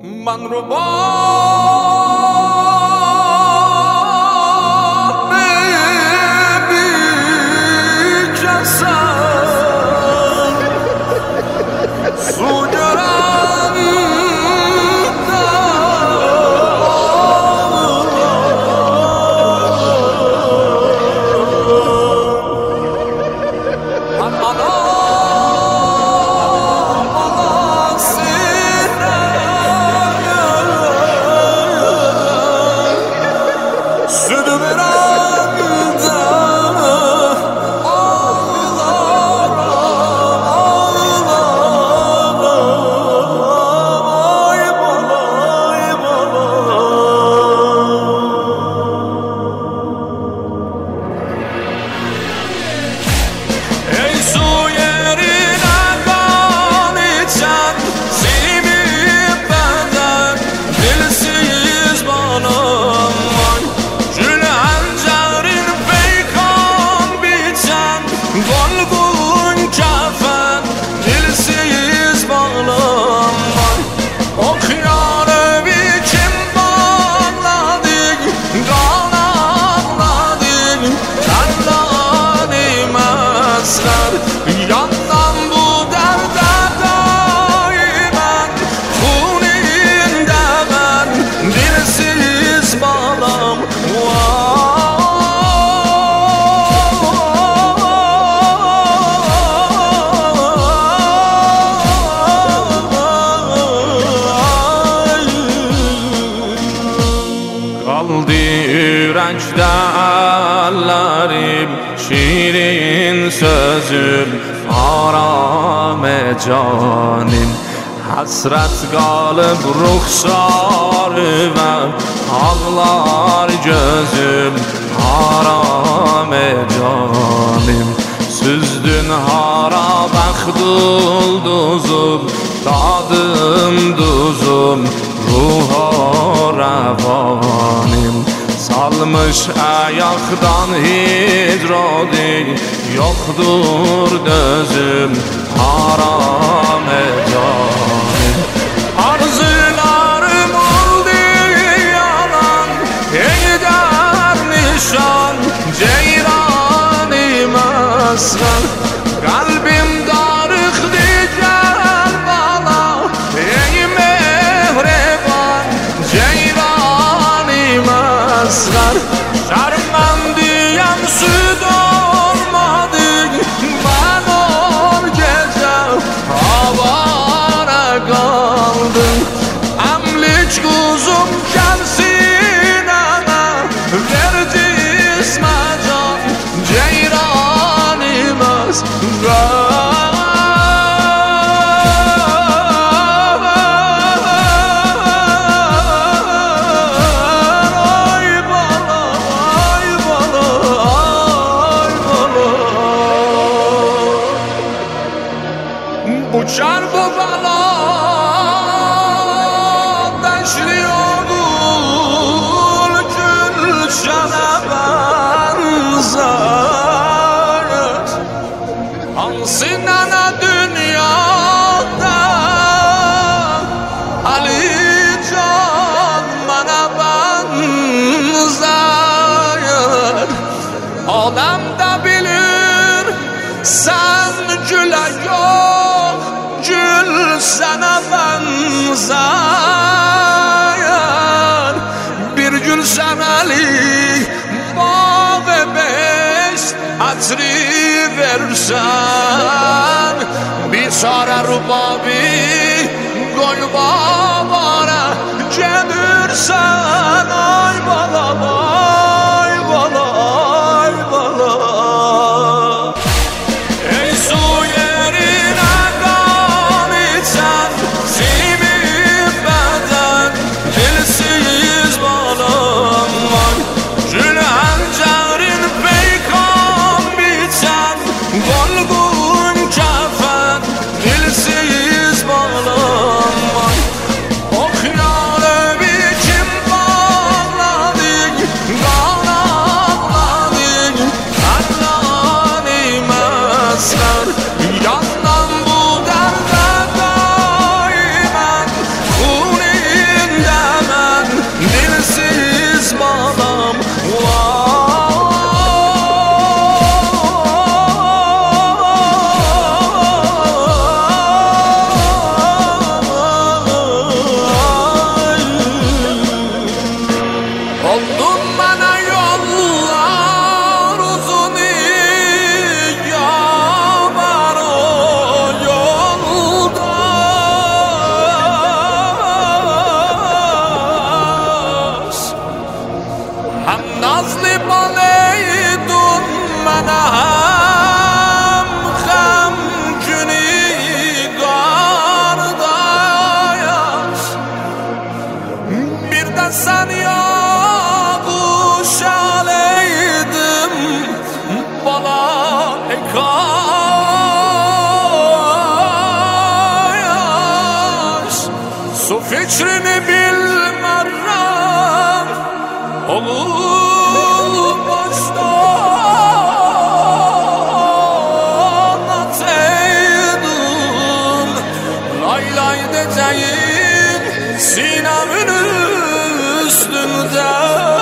من رو با Yürekte ellerim, şirin sözüm, arame canim. Hasret kalıp ruhsarıma, ağlar gözüm, arame canim. Süzdün harabak dulduzum, tadım duzum, ruha revanim. Salmış ayaktan hidrodi, yoktur dözüm, haram canim. Arzularım oldu yalan, eder nişan, ceyranim aslan. Kalbim darıktı gel bana, ey mehreban, ceyranim aslan. Şarmandiyem süt olmadı, ben o gece havara kaldım. Emlik kuzum gelsin ana, verdi ismacan, ceyranim aslan. Uçar bu bala deşli oğul Gülşen'e benzer. Ansın ana dünyada Ali Can bana benzer. Adam da bilir sen güle yok, gül sana benzer. Bir gün seneli bağ beş hatri versen, bir çare rubabi gol babara gelirsen. Ay bala ay bala ay bala. Golgun kefen, dilsiz bağlı. fikrini bilmərəm olub başdan ataydım lay lay detayın sinəmin üstündə